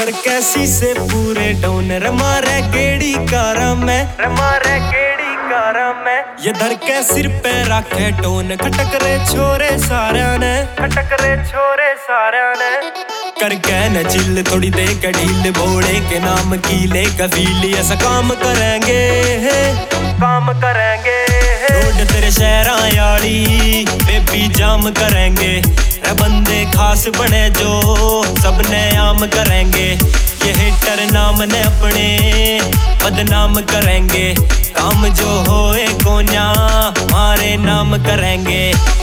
करके शीशे पूरे डाउन रमारे गेड़ी कारा में ये धर के सिर पे रखे टोन खटक रे छोरे सारे ने करके न चिल थोड़ी दे के ढील बोले के नाम की ले कफील ऐसा काम करेंगे रोड तेरे शहरा यारी बेबी जाम करेंगे रे बंदे खास बने जो सबने आम करेंगे ये हेटर नाम ने अपने बदनाम करेंगे काम जो होए कोन्या मारे नाम करेंगे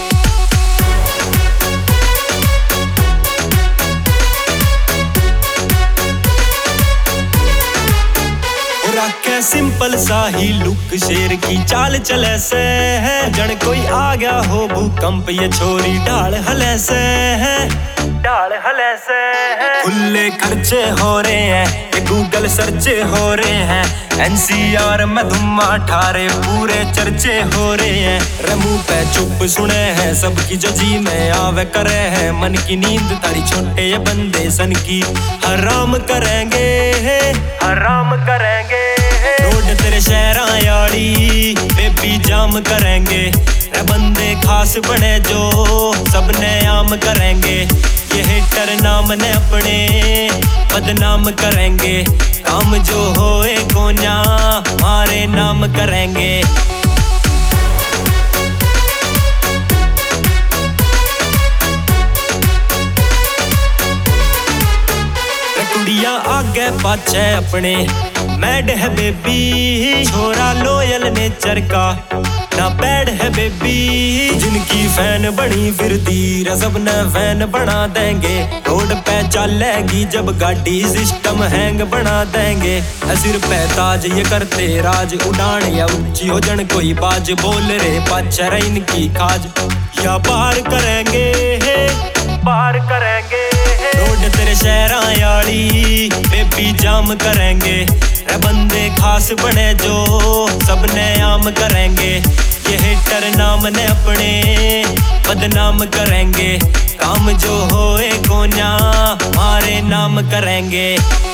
रखे सिंपल सा ही लुक शेर की चाल चले से है जन कोई आ गया हो भूकंप ये छोरी ढाल हले से खुले खर्चे हो रहे हैं ये गूगल सर्चे हो रहे हैं एनसीआर में धुम्मा ठारे पूरे चर्चे हो रहे हैं रमू पे चुप सुने हैं सबकी जो जी में आवे करे हैं मन की नींद तारी छोटे ये बंदे सन की हराम करेंगे रोड तेरे शहरा यारी बेबी जाम करेंगे रे बंदे खास बने जो सबने आम करेंगे ये हेटर नाम ने अपने बदनाम करेंगे काम जो होए कोन्या मारे नाम करेंगे कुड़िया आगे पाछे अपने मैड है बेबी छोरा लोयल नेचर का ना बैड है बेबी जिनकी फैन बनी फिरती रजब ने फैन बना देंगे रोड पे चलेगी जब गाड़ी सिस्टम हैंग बना देंगे सिर पे ताज ये करते राज उड़ान या ऊंची हो जन कोई बाज बोल रे पाछे इनकी खाज या पार करेंगे रोड तेरे शहरा यारी बेबी जाम करेंगे रे बंदे खास बने जो सबने आम करेंगे ये हेटर नाम ने अपने बदनाम करेंगे काम जो होए कोन्या मारे नाम करेंगे